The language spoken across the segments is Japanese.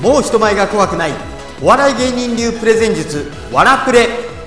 もう人前が怖くないお笑い芸人流プレゼン術わらプレ。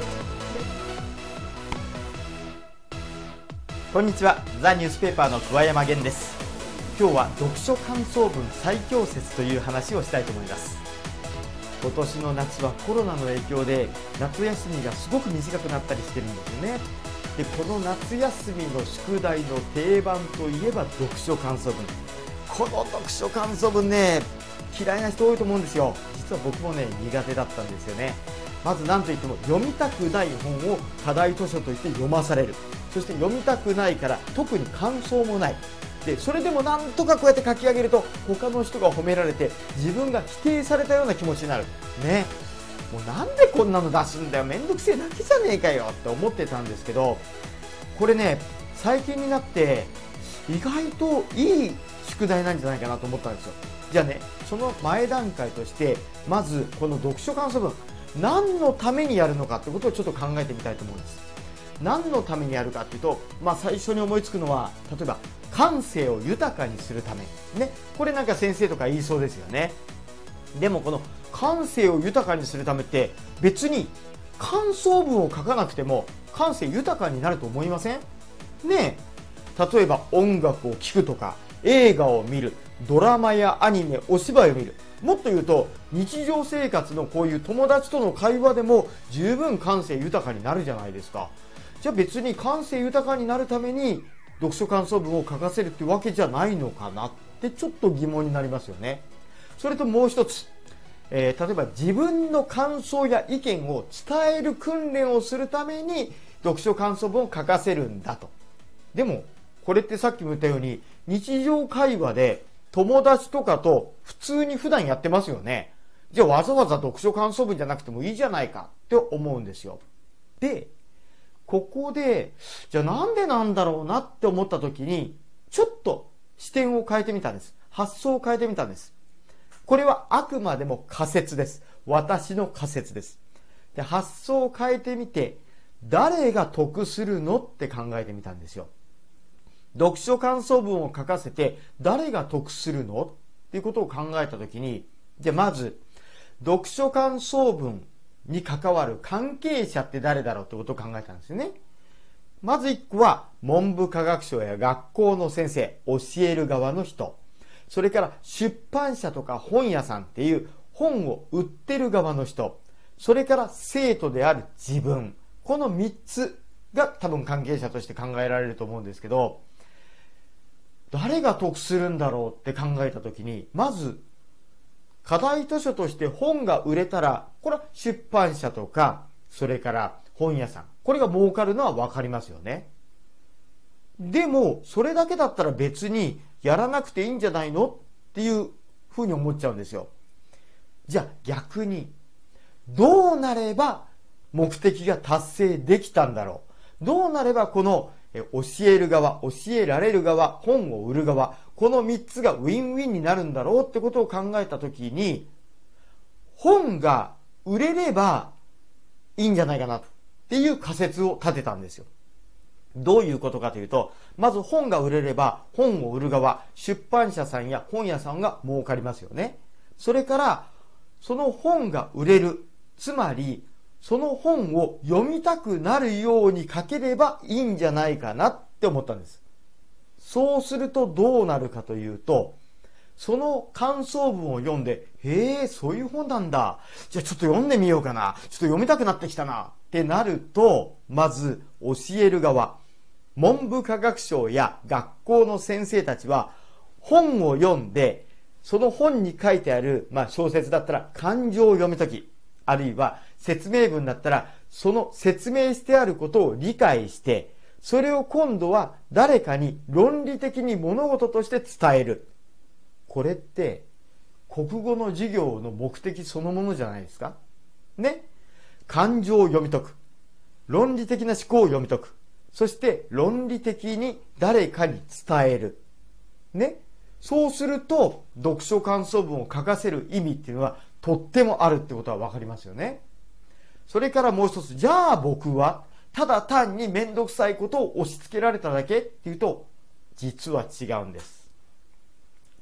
こんにちは、ザ・ニュースペーパーの桑山源です。今日は読書感想文最強説という話をしたいと思います。今年の夏はコロナの影響で夏休みがすごく短くなったりしてるんですよね。でこの夏休みの宿題の定番といえば読書感想文。この読書感想文ね、嫌いな人多いと思うんですよ。実は僕もね苦手だったんですよね。まず何といっても読みたくない本を課題図書といって読まされる。そして読みたくないから特に感想もない。でそれでもなんとかこうやって書き上げると他の人が褒められて自分が否定されたような気持ちになるね。もうなんでこんなの出すんだよ、めんどくせえだけじゃねえかよって思ってたんですけど、これね最近になって意外といい宿題なんじゃないかなと思ったんですよ。じゃあね、その前段階としてまずこの読書感想文何のためにやるのかってことをちょっと考えてみたいと思うんです。何のためにやるかっていうと、最初に思いつくのは例えば感性を豊かにするためね。これなんか先生とか言いそうですよね。でもこの感性を豊かにするためって別に感想文を書かなくても感性豊かになると思いませんね。例えば音楽を聴くとか映画を見る、ドラマやアニメ、お芝居を見る、もっと言うと日常生活のこういう友達との会話でも十分感性豊かになるじゃないですか。じゃあ別に感性豊かになるために読書感想文を書かせるってわけじゃないのかなってちょっと疑問になりますよね。それともう一つ、例えば自分の感想や意見を伝える訓練をするために読書感想文を書かせるんだと。でもこれってさっきも言ったように日常会話で友達とかと普通に普段やってますよね。じゃあわざわざ読書感想文じゃなくてもいいじゃないかって思うんですよ。でここでじゃあなんでなんだろうなって思った時にちょっと視点を変えてみたんです。発想を変えてみたんです。これはあくまでも仮説です。私の仮説です。で発想を変えてみて誰が得するのって考えてみたんですよ。読書感想文を書かせて誰が得するのっていうことを考えたときに、じゃあまず読書感想文に関わる関係者って誰だろうってことを考えたんですよね。まず1個は文部科学省や学校の先生、教える側の人、それから出版社とか本屋さんっていう本を売ってる側の人、それから生徒である自分、この3つが多分関係者として考えられると思うんですけど、誰が得するんだろうって考えたときに、まず課題図書として本が売れたら、これは出版社とかそれから本屋さん、これが儲かるのは分かりますよね。でもそれだけだったら別にやらなくていいんじゃないのっていうふうに思っちゃうんですよ。じゃあ逆にどうなれば目的が達成できたんだろう、どうなればこの教える側、教えられる側、本を売る側、この3つがウィンウィンになるんだろうってことを考えたときに、本が売れればいいんじゃないかなっていう仮説を立てたんですよ。どういうことかというと、まず本が売れれば本を売る側、出版社さんや本屋さんが儲かりますよね。それからその本が売れる、つまりその本を読みたくなるように書ければいいんじゃないかなって思ったんです。そうするとどうなるかというと、その感想文を読んで、へえ、そういう本なんだ、じゃあちょっと読んでみようかな、ちょっと読みたくなってきたなってなると、まず教える側、文部科学省や学校の先生たちは本を読んで、その本に書いてある、小説だったら感情を読み解き、あるいは説明文だったらその説明してあることを理解して、それを今度は誰かに論理的に物事として伝える。これって国語の授業の目的そのものじゃないですかね。感情を読み解く、論理的な思考を読み解く、そして論理的に誰かに伝えるね。そうすると読書感想文を書かせる意味っていうのはとってもあるってことは分かりますよね。それからもう一つ、じゃあ僕はただ単に面倒くさいことを押し付けられただけっていうと、実は違うんです。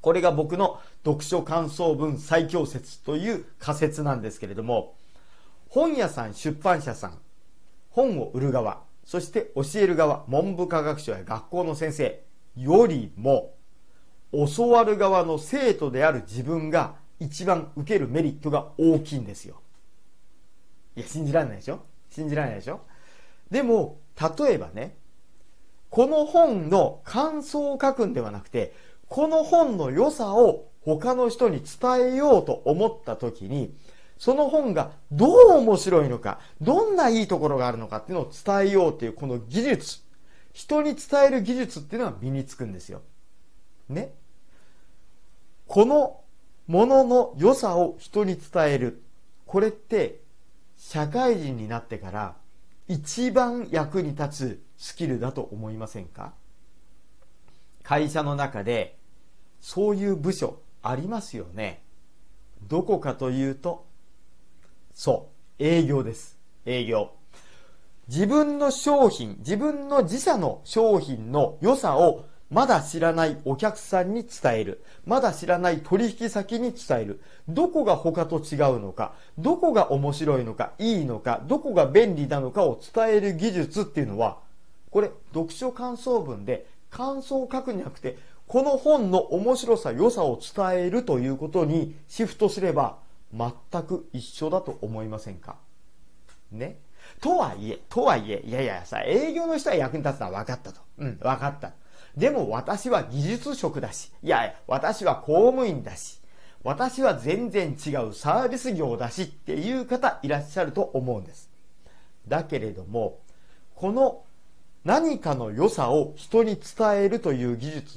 これが僕の読書感想文最強説という仮説なんですけれども、本屋さん、出版社さん、本を売る側、そして教える側、文部科学省や学校の先生よりも、教わる側の生徒である自分が一番受けるメリットが大きいんですよ。いや、信じられないでしょ？信じられないでしょ？でも、例えばね、この本の感想を書くんではなくて、この本の良さを他の人に伝えようと思った時に、その本がどう面白いのか、どんないいところがあるのかっていうのを伝えようっていうこの技術、人に伝える技術っていうのは身につくんですよ。ね。このものの良さを人に伝える。これって社会人になってから一番役に立つスキルだと思いませんか？会社の中でそういう部署ありますよね。どこかというと、そう、営業です。営業。自分の商品、自分の自社の商品の良さをまだ知らないお客さんに伝える。まだ知らない取引先に伝える。どこが他と違うのか、どこが面白いのか、いいのか、どこが便利なのかを伝える技術っていうのは、これ、読書感想文で感想を書くんじゃなくて、この本の面白さ、良さを伝えるということにシフトすれば、全く一緒だと思いませんか？ね。とはいえ、いやいやさ、営業の人は役に立つのは分かったと。分かった。でも私は技術職だし、いやいや、私は公務員だし、私は全然違うサービス業だしっていう方いらっしゃると思うんです。だけれども、この何かの良さを人に伝えるという技術って、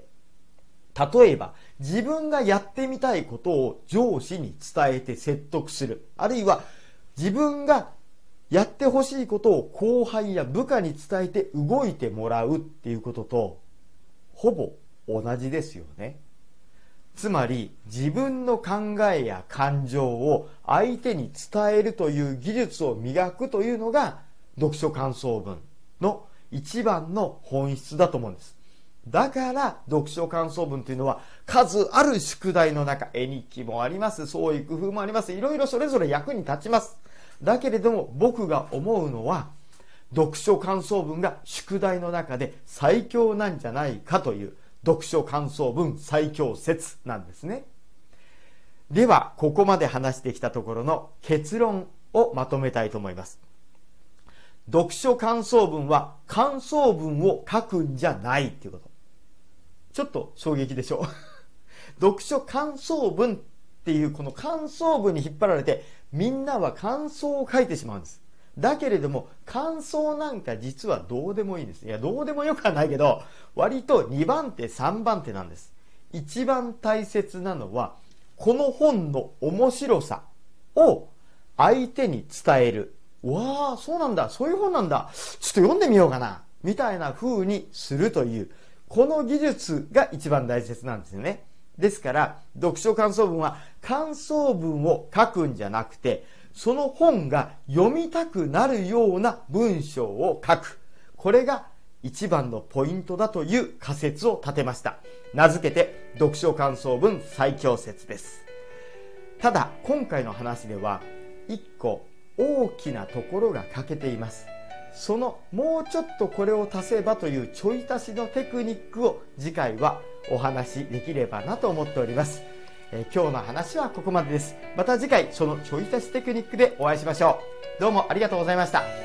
例えば自分がやってみたいことを上司に伝えて説得する。あるいは自分がやってほしいことを後輩や部下に伝えて動いてもらうっていうこととほぼ同じですよね。つまり自分の考えや感情を相手に伝えるという技術を磨くというのが読書感想文の一番の本質だと思うんです。だから読書感想文というのは数ある宿題の中、絵日記もあります、創意工夫もあります、いろいろそれぞれ役に立ちます。だけれども僕が思うのは読書感想文が宿題の中で最強なんじゃないかという読書感想文最強説なんですね。ではここまで話してきたところの結論をまとめたいと思います。読書感想文は感想文を書くんじゃないっていうこと。ちょっと衝撃でしょ読書感想文っていうこの感想文に引っ張られてみんなは感想を書いてしまうんです。だけれども感想なんか実はどうでもいいんです。いやどうでもよくはないけど割と2番手3番手なんです。一番大切なのはこの本の面白さを相手に伝える。わあそうなんだ、そういう本なんだ、ちょっと読んでみようかなみたいな風にするというこの技術が一番大切なんですよね。ですから読書感想文は感想文を書くんじゃなくてその本が読みたくなるような文章を書く。これが一番のポイントだという仮説を立てました。名付けて読書感想文最強説です。ただ今回の話では一個大きなところが欠けています。そのもうちょっとこれを足せばというちょい足しのテクニックを次回はお話しできればなと思っております。今日の話はここまでです。また次回そのちょい足しテクニックでお会いしましょう。どうもありがとうございました。